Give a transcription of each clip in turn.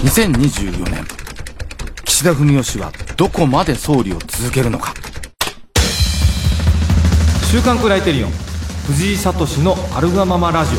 2024年岸田文雄氏はどこまで総理を続けるのか。 週刊クライテリオン藤井聡のアルガママラジオ。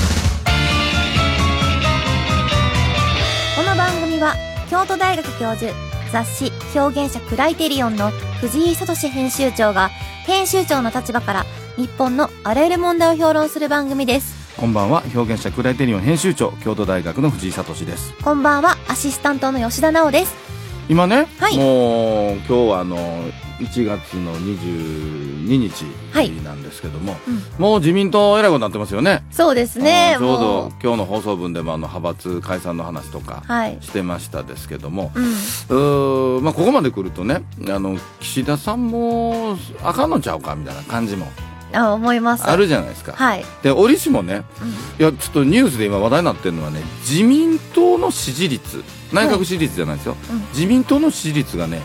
この番組は京都大学教授、雑誌表現者クライテリオンの藤井聡編集長が編集長の立場から日本のあらゆる問題を評論する番組です。 こんばんは、表現者クライテリオン編集長、京都大学の藤井聡です。 こんばんは、アシスタントの吉田直です。 今ね、 はい、 もう今日は1月の22日なんですけども、もう自民党えらいことになってますよね。 そうですね。 ちょうど今日の放送分でも派閥解散の話とかしてましたですけども、ここまで来るとね、岸田さんもあかんのちゃうかみたいな感じも思います。 あるじゃないですか。 はい。 で、折しもね、いやちょっとニュースで今話題になってるのはね、自民党の支持率、内閣支持率じゃないですよ、自民党の支持率がね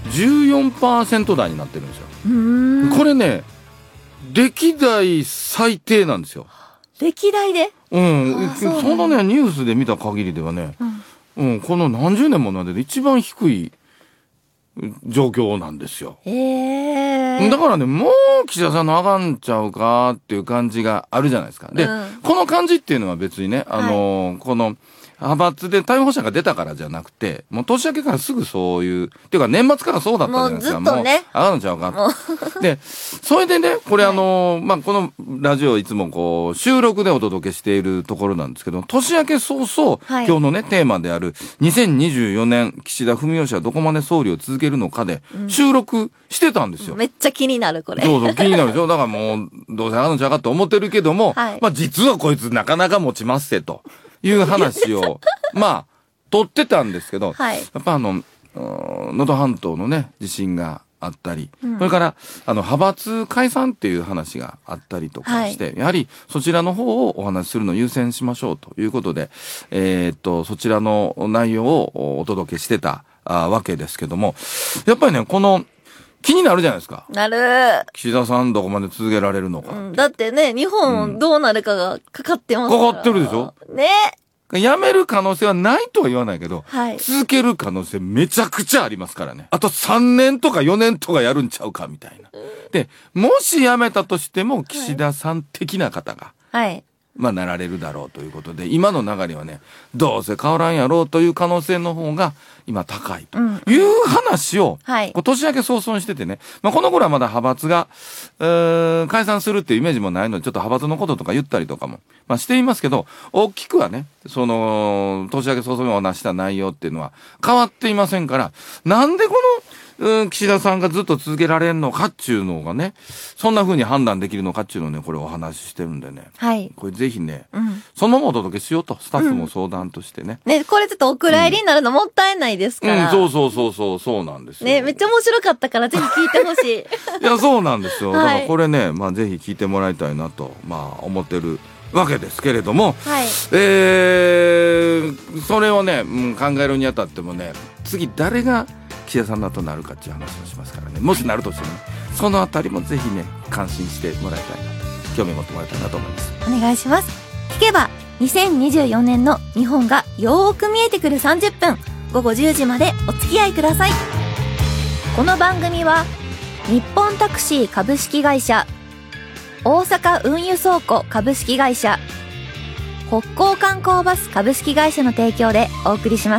14% 台になってるんですよ。これね、歴代最低なんですよ。 歴代で？ そのね、ニュースで見た限りではね、この何十年もの間で一番低い状況なんですよ。だからね、もう岸田さんのあかんちゃうかっていう感じがあるじゃないですか。で、この感じっていうのは別にね、この派閥で逮捕者が出たからじゃなくて、もう年明けからすぐそういう、っていうか年末からそうだったじゃないですか。 もうずっとね。 もうあかんちゃうか。で、それでね、これこのラジオいつもこう、収録でお届けしているところなんですけど、年明け早々、今日のね、テーマである、2024年、岸田文雄氏はどこまで総理を続けるのかで、収録してたんですよ。 めっちゃ気になる、これ。 そう気になるでしょ。だからもう、どうせあかんちゃうかと思ってるけども、実はこいつなかなか持ちますせと。いう話を取ってたんですけど、やっぱ能登半島のね地震があったり、それから派閥解散っていう話があったりとかして、やはりそちらの方をお話しするのを優先しましょうということで、そちらの内容をお届けしてたわけですけども、やっぱりね、この気になるじゃないですか。 なる。 岸田さんどこまで続けられるのか。 だってね、日本どうなるかがかかってますから。 かかってるでしょ。 ね。 辞める可能性はないとは言わないけど、続ける可能性めちゃくちゃありますからね。あと3年とか4年とかやるんちゃうかみたいな。で、もし辞めたとしても岸田さん的な方が、なられるだろうということで、今の流れはね、どうせ変わらんやろうという可能性の方が今高いという話を、年明け早々にしててね、この頃はまだ派閥が、解散するっていうイメージもないので、ちょっと派閥のこととか言ったりとかも、していますけど、大きくはね、年明け早々にお話した内容っていうのは変わっていませんから、なんでこの、岸田さんがずっと続けられるのかっていうのがね、そんな風に判断できるのかっていうのをね、これお話ししてるんでね。これぜひね、そのままお届けしようと、スタッフも相談としてね。 ね、これちょっとお蔵入りになるのもったいないですから。 そうなんですよ。 ね、めっちゃ面白かったからぜひ聞いてほしい。 いや、そうなんですよ。だからこれね、ぜひ聞いてもらいたいなと、思ってるわけですけれども、それをね、考えるにあたってもね、次誰が岸田さんだとなるかっていう話をしますからね。もしなるとしてもね、そのあたりもぜひね、関心してもらいたいな、興味持ってもらいたいなと思います。 お願いします。聞けば2024年の日本がよーく見えてくる30分、午後10時までお付き合いください。この番組は日本タクシー株式会社、大阪運輸倉庫株式会社、北港観光バス株式会社の提供でお送りします。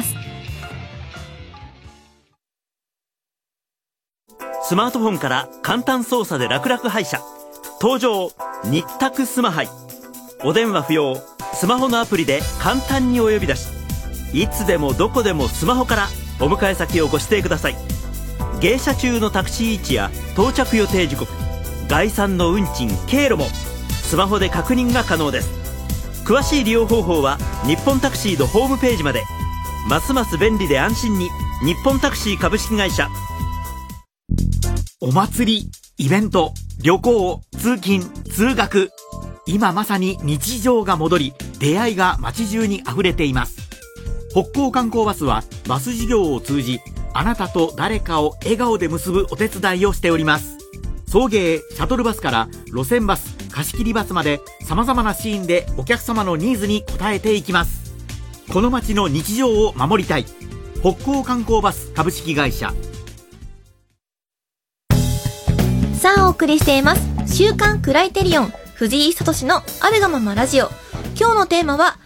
スマートフォンから簡単操作で楽々配車、登場日宅スマハイ。お電話不要、スマホのアプリで簡単にお呼び出し、いつでもどこでもスマホからお迎え先をご指定ください。迎車中のタクシー位置や到着予定時刻、概算の運賃、経路もスマホで確認が可能です。詳しい利用方法は日本タクシーのホームページまで。ますます便利で安心に、日本タクシー株式会社。 お祭り、イベント、旅行、通勤、通学、今まさに日常が戻り、出会いが街中に溢れています。北港観光バスはバス事業を通じ、あなたと誰かを笑顔で結ぶお手伝いをしております。送迎、シャトルバスから路線バス、貸し切りバスまで様々なシーンでお客様のニーズに応えていきます。 この街の日常を守りたい。北高観光バス株式会社。 さあお送りしています週刊クライテリオン藤井聡のあるがままラジオ。今日のテーマは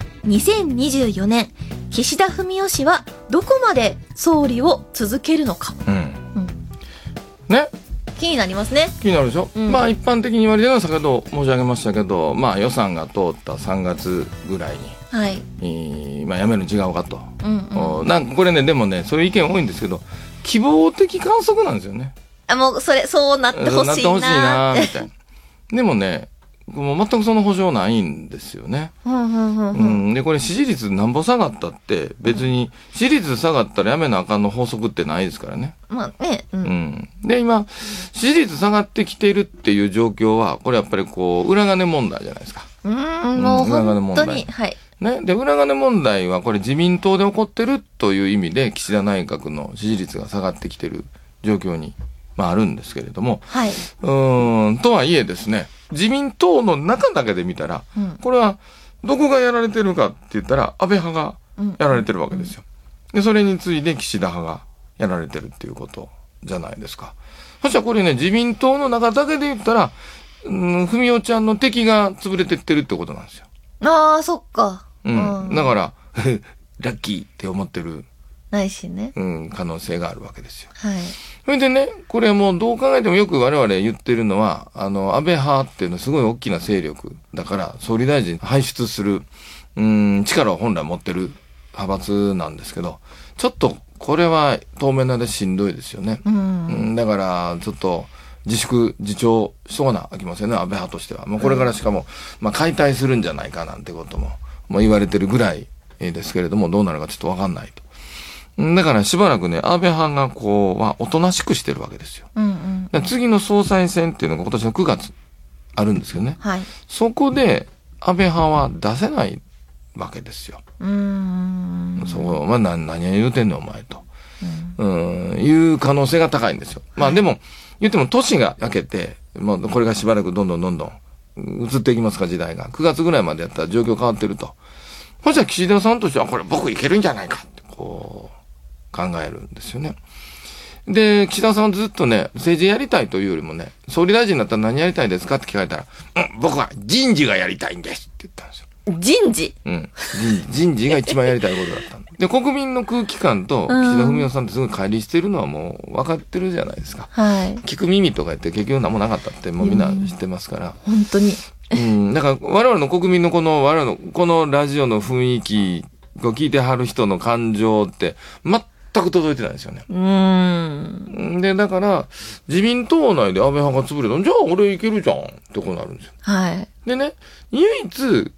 2024年岸田文雄氏はどこまで総理を続けるのか。 ね、 気になりますね。 気になるでしょ、まあ一般的に言われてるのは先ほど申し上げましたけど、まあ予算が通った3月ぐらいに、 はい、 まあやめるの違うかと、なんかこれね、でもねそういう意見多いんですけど、希望的観測なんですよね。 もうそうなってほしいななってほしいなみたいな。でもね、もう全くその保証ないんですよね。で、これ支持率なんぼ下がったって、別に支持率下がったらやめなあかんの法則ってないですからね。 まあね。 で、今、支持率下がってきているっていう状況は、これやっぱりこう、裏金問題じゃないですか。 もう本当に。はい。 ね。で、裏金問題はこれ自民党で起こってるという意味で、岸田内閣の支持率が下がってきている状況に、まああるんですけれども、 はい。 とはいえですね、自民党の中だけで見たら、これはどこがやられてるかって言ったら安倍派がやられてるわけですよ。で、それに次いで岸田派がやられてるっていうことじゃないですか。そしたらこれね、自民党の中だけで言ったら、文雄ちゃんの敵が潰れてってるってことなんですよ。 ああ、そっか。 だから、ラッキーって思ってる。 ないしね。 可能性があるわけですよ。 はい。 それでね、これもうどう考えてもよく我々言ってるのは、安倍派っていうのはすごい大きな勢力だから、総理大臣輩出する、力を本来持ってる派閥なんですけど、ちょっとこれは当面の間しんどいですよね。だから、ちょっと自粛自重しとかなあきませんね、安倍派としては。もうこれからしかも、まあ解体するんじゃないかなんてことも、言われてるぐらいですけれども、どうなるかちょっとわかんないと。だからしばらくね、安倍派がこう、おとなしくしてるわけですよ。次の総裁選っていうのが今年の9月あるんですけどね。 はい。 そこで安倍派は出せないわけですよ。そう、まあ何言うてんねんお前と。いう可能性が高いんですよ。まあでも、言っても年が明けて、まあこれがしばらくどんどん移っていきますか、時代が。9月ぐらいまでやったら状況変わってると。そしたら岸田さんとしてはこれ僕いけるんじゃないかってこう、考えるんですよね。で、岸田さんはずっとね、政治やりたいというよりもね、総理大臣になったら何やりたいですかって聞かれたら、僕は人事がやりたいんですって言ったんですよ。 人事？ 人事が一番やりたいことだったんで。で、国民の空気感と岸田文雄さんってすごい乖離してるのはもう分かってるじゃないですか。 はい。 聞く耳とか言って結局何もなかったってもうみんな知ってますから。 本当に。 だから我々の国民のこのラジオの雰囲気を聞いてはる人の感情って全く届いてないですよね。で、だから、自民党内で安倍派が潰れたじゃあ俺いけるじゃんってこうなるんですよ。 はい。 でね、唯一、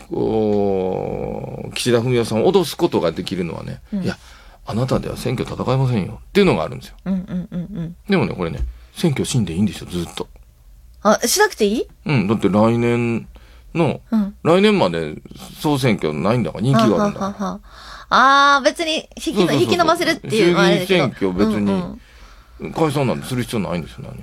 岸田文雄さんを脅すことができるのはね、いや、あなたでは選挙戦えませんよっていうのがあるんですよ。でもね、これね、選挙しんでいいんですよ、ずっと。 しなくていい？ だって来年まで総選挙ないんだから、人気があるんだから。 別に引き伸ばせるっていうのはあれだけど。 衆議院選挙別に解散なんてする必要ないんですよ、何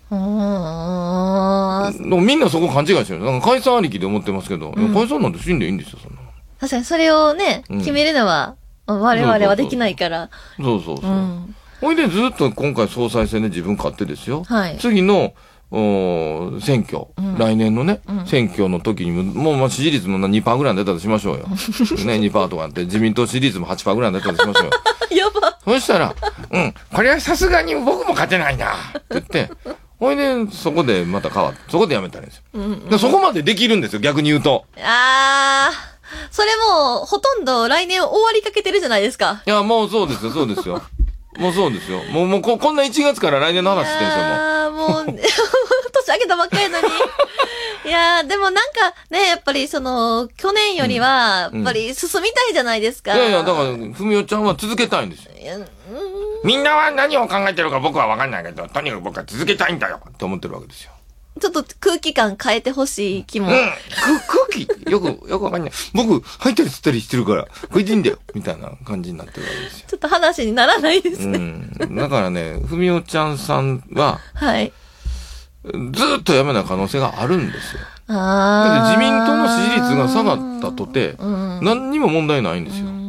も。みんなそこ勘違いしてる。なんか解散ありきで思ってますけど、解散なんて死んでいいんですよ、そんな。 確かにそれをね、決めるのは我々はできないから。 そう。ほいでずっと今回総裁選で自分勝手ですよ。 はい。 次の選挙、来年のね、選挙の時にもう支持率も 2% ぐらい出たとしましょうよ。ね、2% とかって自民党支持率も 8% ぐらい出たとしましょうよ。 やば。 そしたら、これはさすがに僕も勝てないなって言って、ほいで、そこでまた変わって、そこでやめたらいいんですよ。でそこまでできるんですよ、逆に言うと。 それもう、ほとんど来年終わりかけてるじゃないですか。 いや、もうそうですよ。もうそうですよ。もうこんな1月から来年の話してるんですよ、もう。 年明けたばっかりなのに。いやー、でもなんかね、やっぱり去年よりは、やっぱり進みたいじゃないですか。 いや、だから、ふみおちゃんは続けたいんですよ。みんなは何を考えてるか僕は分かんないけど、とにかく僕は続けたいんだよって思ってるわけですよ。 ちょっと空気感変えてほしい気も。 空気よくわかんない。僕、吐いたり吸ったりしてるから、これでいいんだよみたいな感じになってるわけですよ。 ちょっと話にならないですね。 だからね、ふみおちゃんさんは、 はい。 ずっとやめない可能性があるんですよ。だって自民党の支持率が下がったとて、何にも問題ないんですよ。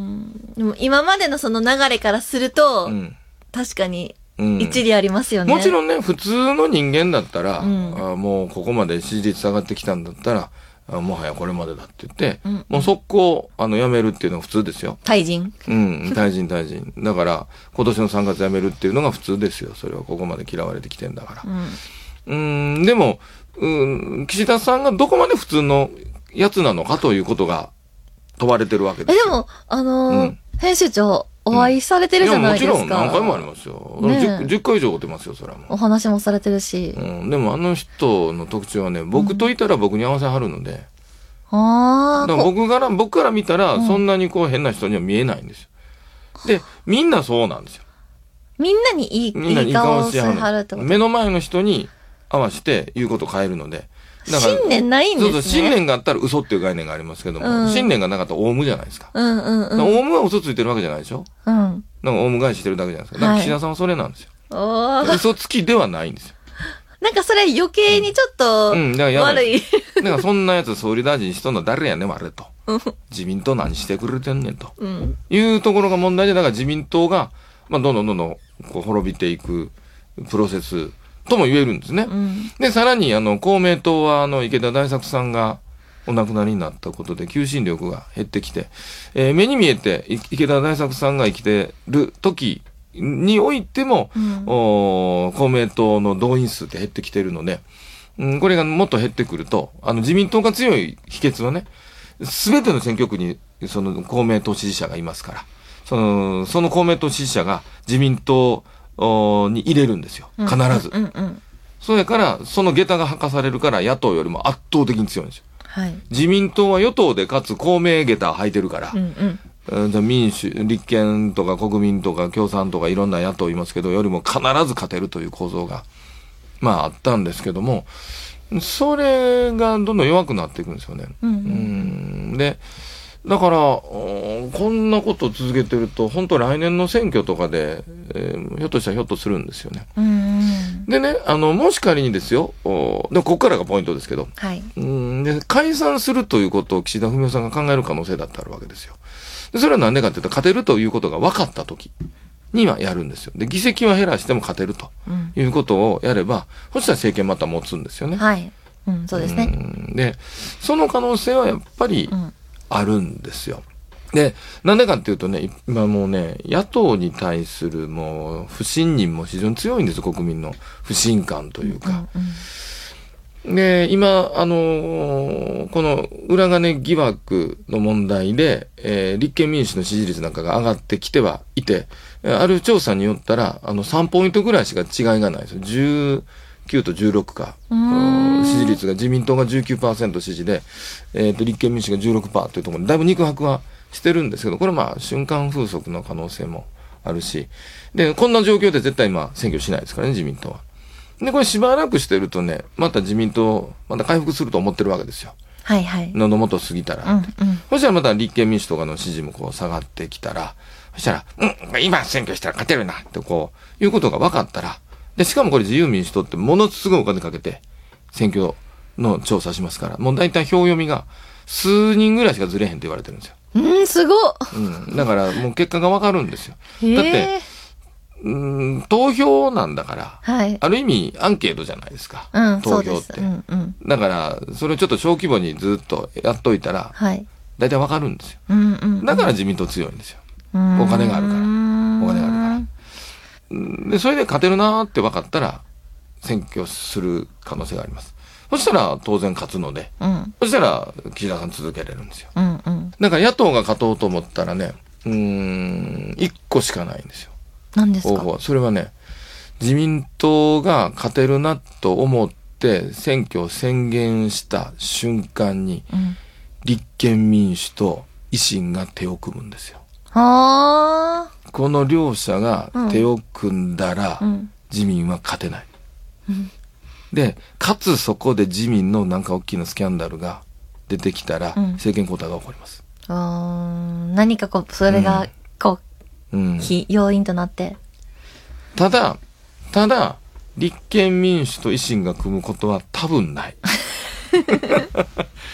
でも今までのその流れからすると、確かに一理ありますよね。 もちろんね、普通の人間だったら、もうここまで支持率下がってきたんだったら、もはやこれまでだって言って、もう速攻、辞めるっていうのが普通ですよ。 退陣。 退陣。だから、今年の3月辞めるっていうのが普通ですよ。それはここまで嫌われてきてんだから。でも、岸田さんがどこまで普通のやつなのかということが問われてるわけですよ。 でも、編集長、お会いされてるじゃないですか。 もちろん何回もありますよ。10回以上会ってますよ、それはもう。 お話もされてるし。 でもあの人の特徴はね、僕といたら僕に合わせはるので。だから僕から見たら、そんなにこう変な人には見えないんですよ。で、みんなそうなんですよ。 みんなにいい顔をしてはるってこと。 目の前の人に合わせて言うことを変えるので。 信念ないんですね。 そう信念があったら嘘っていう概念がありますけども、信念がなかったらオウムじゃないですか。オウムは嘘ついてるわけじゃないでしょ。なんかオウム返ししてるだけじゃないですか。だから岸田さんはそれなんですよ。嘘つきではないんですよ。 なんかそれ余計にちょっと悪い。 だからそんなやつ総理大臣しとんの誰やねんあれと。自民党何してくれてんねんと。いうところが問題で、だから自民党が、どんどんこう滅びていくプロセスとも言えるんですね。で、さらに公明党は池田大作さんがお亡くなりになったことで求心力が減ってきて、目に見えて池田大作さんが生きてる時においても、公明党の動員数って減ってきてるので、これがもっと減ってくると、自民党が強い秘訣はね、すべての選挙区にその公明党支持者がいますから、その公明党支持者が自民党に入れるんですよ。必ず。それから、その下駄が履かされるから野党よりも圧倒的に強いんですよ。自民党は与党でかつ公明下駄履いてるから、民主、立憲とか国民とか共産とかいろんな野党いますけど、よりも必ず勝てるという構造が、あったんですけども、それがどんどん弱くなっていくんですよね。で、だから、こんなことを続けてると、本当来年の選挙とかで、ひょっとしたらひょっとするんですよね。でね、もし仮にですよ、でもここからがポイントですけど、で解散するということを岸田文雄さんが考える可能性だってあるわけですよ。でそれはなんでかっていうと、勝てるということが分かったときにはやるんですよ。で、議席は減らしても勝てるということをやれば、そしたら政権また持つんですよね。 そうですね。 で、その可能性はやっぱり、あるんですよ。で、なんでかっていうとね、今もうね、野党に対するもう不信任も非常に強いんですよ、国民の不信感というか。で、今、この裏金疑惑の問題で、立憲民主の支持率なんかが上がってきてはいて、ある調査によったら、3ポイントぐらいしか違いがないですよ。19と16か。支持率が自民党が 19% 支持で、立憲民主が 16% というところで、だいぶ肉薄はしてるんですけど、これ瞬間風速の可能性もあるし、で、こんな状況で絶対選挙しないですからね、自民党は。で、これしばらくしてるとね、また自民党、また回復すると思ってるわけですよ。喉元過ぎたらって。そしたらまた立憲民主とかの支持もこう下がってきたら、そしたら、今選挙したら勝てるなってこう、いうことが分かったら、で、しかもこれ自由民主党ってものすごいお金かけて選挙の調査しますから、もう大体票読みが数人ぐらいしかずれへんって言われてるんですよ。 すごっ。 だからもう結果がわかるんですよ。だって、投票なんだから、ある意味アンケートじゃないですか。投票って。だから、それをちょっと小規模にずっとやっといたら、大体わかるんですよ。だから自民党強いんですよ。お金があるから。お金があるから。で、それで勝てるなーって分かったら、選挙する可能性があります。そしたら当然勝つので、そしたら岸田さん続けれるんですよ。だから野党が勝とうと思ったらね、1個しかないんですよ。 何ですか？ 方法は。それはね、自民党が勝てるなと思って選挙を宣言した瞬間に、立憲民主と維新が手を組むんですよ。この両者が手を組んだら、自民は勝てない。で、かつそこで自民のなんか大きなスキャンダルが出てきたら、政権交代が起こります。 何かそれが、要因となって。 ただ、立憲民主と維新が組むことは多分ない。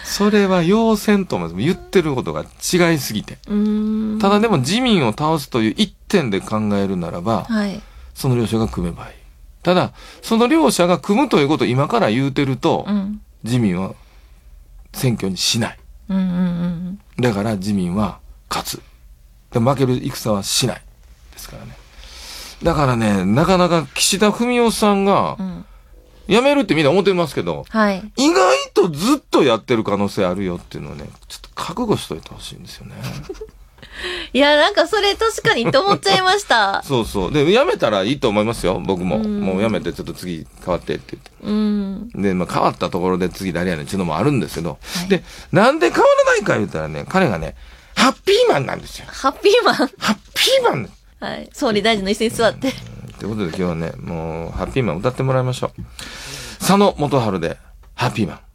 それは要せんと思います。言ってることが違いすぎて。ただでも自民を倒すという一点で考えるならば、はい、その両者が組めばいい。ただその両者が組むということを今から言うてると、自民は選挙にしない、だから自民は勝つ。で負ける戦はしないですからね。だからね、なかなか岸田文雄さんが、辞めるってみんな思ってますけど、はい、意外とずっとやってる可能性あるよっていうのはね、ちょっと覚悟しといてほしいんですよね。 いや、なんかそれ確かにと思っちゃいました。 そうそう。で、辞めたらいいと思いますよ、僕も。もう辞めてちょっと次変わってって言って。で、まあ変わったところで次誰やねんっていうのもあるんですけど、はい、で、なんで変わらないか言ったらね、彼がね、ハッピーマンなんですよ。 ハッピーマンハッピーマンはい。総理大臣の椅子に座って。 ということで今日はね、もう、ハッピーマン歌ってもらいましょう。佐野元春で、ハッピーマン。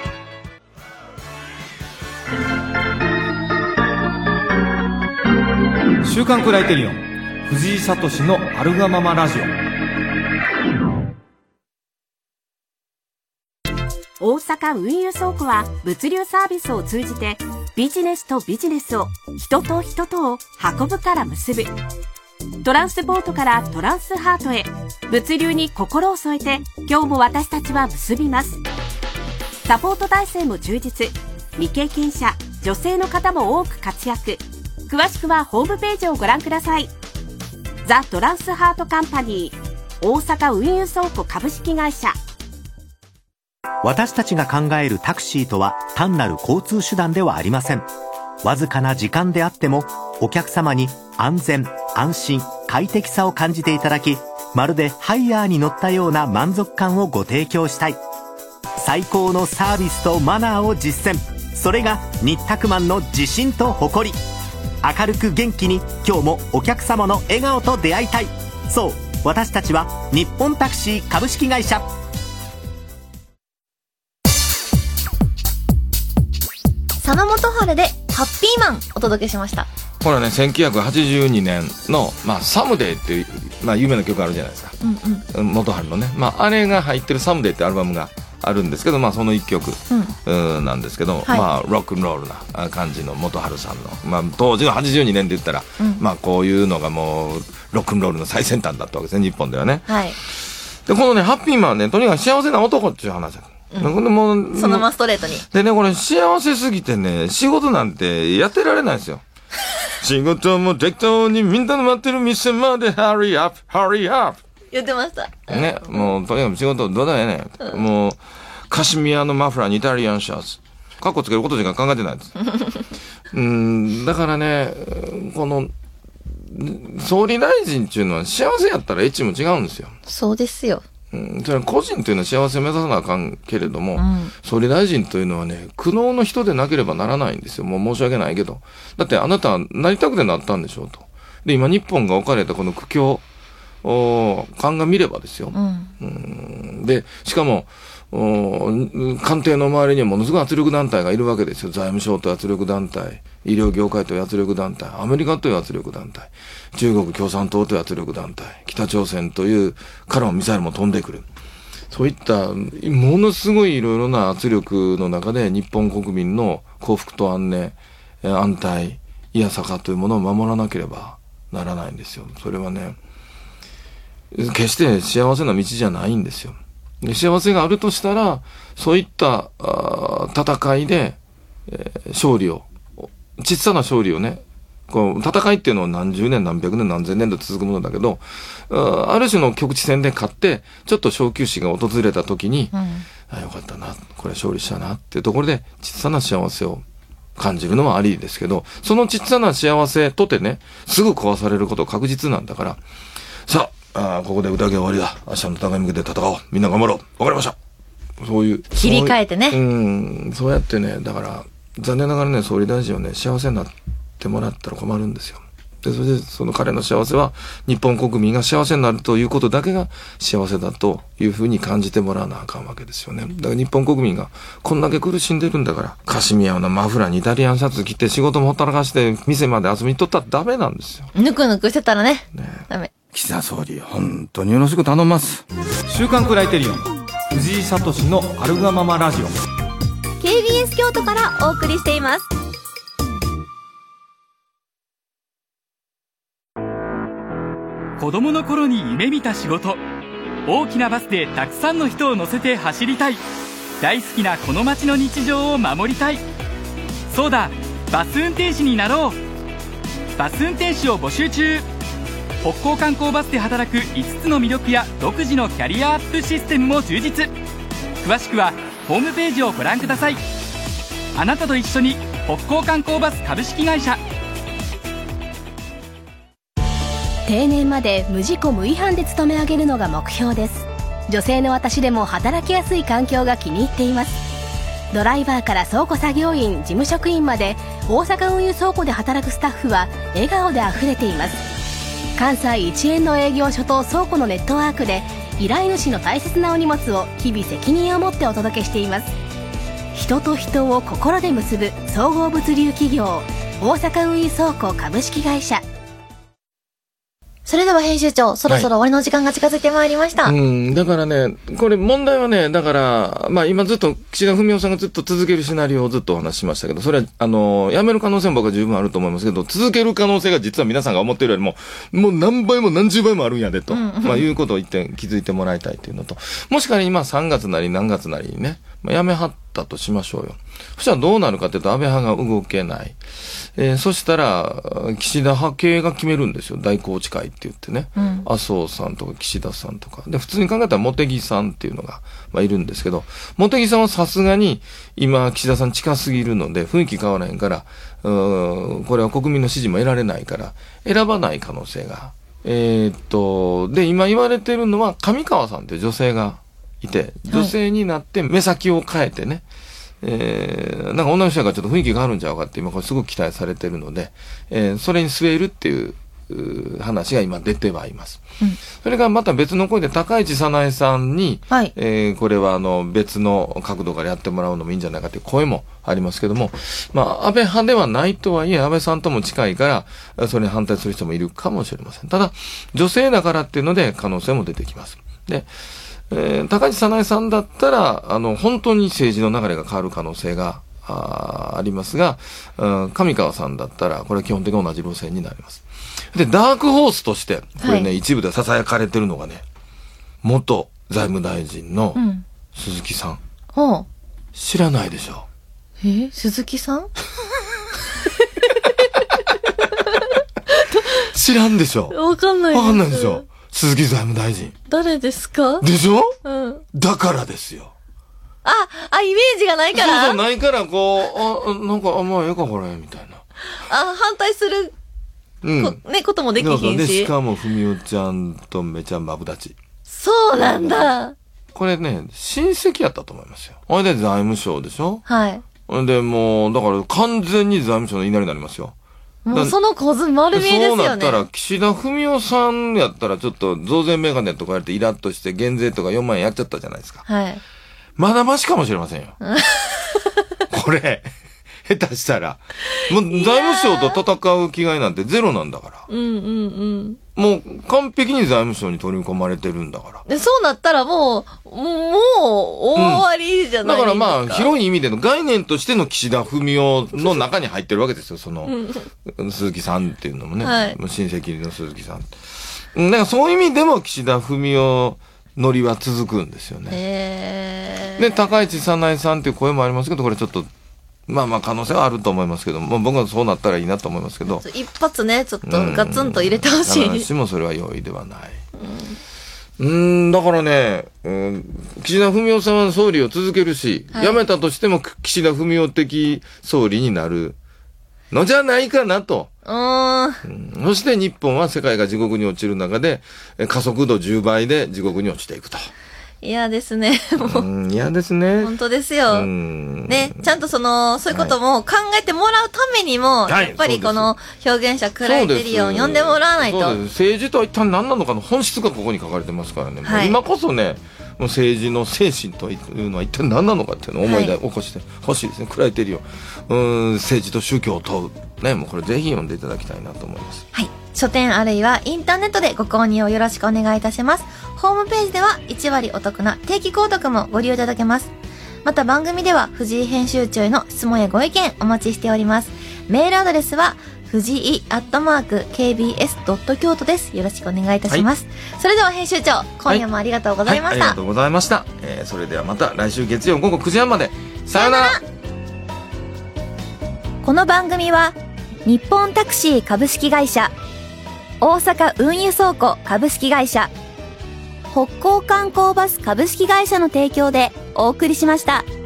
週刊クライテリオン、藤井聡のあるがままラジオ。大阪運輸倉庫は物流サービスを通じてビジネスとビジネスを、人と人とを運ぶから結ぶ。トランスポートからトランスハートへ、物流に心を添えて今日も私たちは結びます。サポート体制も充実。未経験者、女性の方も多く活躍。詳しくはホームページをご覧ください。ザ・トランスハートカンパニー大阪運輸倉庫株式会社。 私たちが考えるタクシーとは単なる交通手段ではありません。わずかな時間であってもお客様に安全、安心、快適さを感じていただき、まるでハイヤーに乗ったような満足感をご提供したい。最高のサービスとマナーを実践。それが日卓マンの自信と誇り。明るく元気に今日もお客様の笑顔と出会いたい。そう、私たちは日本タクシー株式会社。 佐野元春でハッピーマンお届けしました。 これはね、1982年の、サムデーっていう、有名な曲あるじゃないですか。元春のね。あれが入ってるサムデーってアルバムがあるんですけど、その一曲、なんですけど、はい、ロックンロールな感じの元春さんの、当時の82年で言ったら、こういうのがもうロックンロールの最先端だったわけですね、日本ではね。はい、で、このね、ハッピーマンはね、とにかく幸せな男っていう話だ。もうそのままストレートに。 でね、これ幸せすぎてね、仕事なんてやってられないんですよ。仕事も適当にみんなの待ってる店までハリーアップ、ハリーアップ。 言ってました。 ね、もうとにかく仕事どうだよね。もう、カシミヤのマフラーにイタリアンシャツ。カッコつけることしか考えてないです。だからね、この、総理大臣っていうのは幸せやったらエッチも違うんですよ。 そうですよ。 それは個人というのは幸せを目指さなあかんけれども、総理大臣というのはね、苦悩の人でなければならないんですよ。もう申し訳ないけど。だってあなたはなりたくてなったんでしょうと。で、今日本が置かれたこの苦境を鑑みればですよ。で、しかも、官邸の周りにはものすごい圧力団体がいるわけですよ。財務省という圧力団体、医療業界という圧力団体、アメリカという圧力団体、中国共産党という圧力団体、北朝鮮というからもミサイルも飛んでくる。そういったものすごいいろいろな圧力の中で日本国民の幸福と安寧、安泰、いやさかというものを守らなければならないんですよ。それはね、決して幸せな道じゃないんですよ。で、幸せがあるとしたら、そういった戦いで、勝利を、小さな勝利をね、こう戦いっていうのは何十年何百年何千年と続くものだけど、ある種の局地戦で勝ってちょっと小休止が訪れた時に、よかったな、これ勝利したなっていうところで小さな幸せを感じるのはありですけど、その小さな幸せとてね、すぐ壊されること確実なんだから、さあ、ここで宴終わりだ、明日の戦いに向けて戦おう、みんな頑張ろう、わかりました、そういう切り替えてね、 そうやってね、だから残念ながらね、総理大臣はね、幸せになってもらったら困るんですよ。で、それでその彼の幸せは日本国民が幸せになるということだけが幸せだというふうに感じてもらわなあかんわけですよね。だから日本国民がこんだけ苦しんでるんだから、カシミヤのマフラーにイタリアンシャツ着て仕事もほったらかして店まで遊びに行っとったらダメなんですよ。 ぬくぬくしてたらね、ダメ。 岸田総理、本当によろしく頼みます。 週刊クライテリオン、藤井聡のあるがままラジオ。 KBS 京都からお送りしています。 子供の頃に夢見た仕事、大きなバスでたくさんの人を乗せて走りたい、大好きなこの街の日常を守りたい、そうだ、バス運転士になろう。バス運転士を募集中。北高観光バスで働く5つの魅力や独自のキャリアアップシステムも充実。詳しくはホームページをご覧ください。あなたと一緒に北高観光バス株式会社。 定年まで無事故無違反で勤め上げるのが目標です。女性の私でも働きやすい環境が気に入っています。ドライバーから倉庫作業員、事務職員まで大阪運輸倉庫で働くスタッフは笑顔であふれています。関西一円の営業所と倉庫のネットワークで依頼主の大切なお荷物を日々責任を持ってお届けしています。人と人を心で結ぶ総合物流企業、大阪運輸倉庫株式会社。 それでは編集長、そろそろ終わりの時間が近づいてまいりました。 だからね、これ問題はね、だから、まあ今ずっと岸田文雄さんがずっと続けるシナリオをずっとお話ししましたけど、それは、やめる可能性も僕は十分あると思いますけど、続ける可能性が実は皆さんが思っているよりも、もう何倍も何十倍もあるんやでと、まあいうことを言って気づいてもらいたいというのと、もし仮に今3月なり何月なりにね、まあ、やめはったとしましょうよ。そしたらどうなるかというと、安倍派が動けない。そしたら、岸田派系が決めるんですよ。大宏池会って言ってね。麻生さんとか岸田さんとか。で、普通に考えたら茂木さんっていうのが、まあ、いるんですけど、茂木さんはさすがに、今、岸田さん近すぎるので、雰囲気変わらへんから、これは国民の支持も得られないから、選ばない可能性が。で、今言われてるのは、上川さんって女性がいて、女性になって目先を変えてね、なんか女の人がちょっと雰囲気があるんちゃうかって今これすごく期待されてるので、それに据えるっていう話が今出てはいます。それからまた別の声で高市早苗さんに、これは別の角度からやってもらうのもいいんじゃないかという声もありますけども、まあ安倍派ではないとはいえ安倍さんとも近いからそれに反対する人もいるかもしれません。ただ女性だからっていうので可能性も出てきます。で、高市早苗さんだったら、本当に政治の流れが変わる可能性がありますが、上川さんだったら、これは基本的に同じ路線になります。で、ダークホースとして、これね、一部で囁かれてるのがね、元財務大臣の鈴木さん。知らないでしょ。 鈴木さん知らんでしょ。 わかんないです。 わかんないでしょ。鈴木財務大臣。 誰ですか？ でしょ？だからですよ。 イメージがないから？ そうないから、こう、なんか、まあ、ええか、これ、みたいな。 反対する、こともできひんし。 で、しかも、ふみおちゃんとめちゃマブダチ。 そうなんだ。 これね、親戚やったと思いますよ。ほいで、財務省でしょ？で、もう、だから、完全に財務省の言いなりになりますよ。 もうその構図丸見えですよね。 そうなったら、岸田文雄さんやったらちょっと増税メガネとか言われてイラッとして減税とか4万円やっちゃったじゃないですか。まだマシかもしれませんよ。これ、下手したら。もう財務省と戦う気概なんてゼロなんだから。もう完璧に財務省に取り込まれてるんだから。 で、そうなったらもう大終わりじゃないですか。 だからまあ、広い意味での概念としての岸田文雄の中に入ってるわけですよ。その、鈴木さんっていうのもね。親戚の鈴木さん。だからそういう意味でも岸田文雄ノリは続くんですよね。で、高市早苗さんっていう声もありますけど、これちょっと、まあまあ可能性はあると思いますけど、もう僕はそうなったらいいなと思いますけど。 一発ね、ちょっとガツンと入れてほしい。 必ずしもそれは容易ではない。だからね、岸田文雄さんは総理を続けるし、辞めたとしても岸田文雄的総理になるのじゃないかなと。そして日本は世界が地獄に落ちる中で、加速度10倍で地獄に落ちていくと。 嫌ですね。 嫌ですね。 本当ですよ。ね、ちゃんとそういうことも考えてもらうためにも、やっぱりこの表現者クライテリオン呼んでもらわないと。 政治とは一体何なのかの本質がここに書かれてますからね。今こそね、もう政治の精神というのは一体何なのかっていうのを思い起こしてほしいですね。クライテリオン。政治と宗教を問う。ね、もうこれぜひ読んでいただきたいなと思います。 はい。書店あるいはインターネットでご購入をよろしくお願いいたします。ホームページでは1割お得な定期購読もご利用いただけます。 また番組では藤井編集長への質問やご意見お待ちしております。メールアドレスは藤井@kbs.京都です。よろしくお願いいたします。それでは編集長、今夜もありがとうございました。 ありがとうございました。それではまた来週月曜午後9時半まで。さよなら。 この番組は日本タクシー株式会社、大阪運輸倉庫株式会社、北港観光バス株式会社の提供でお送りしました。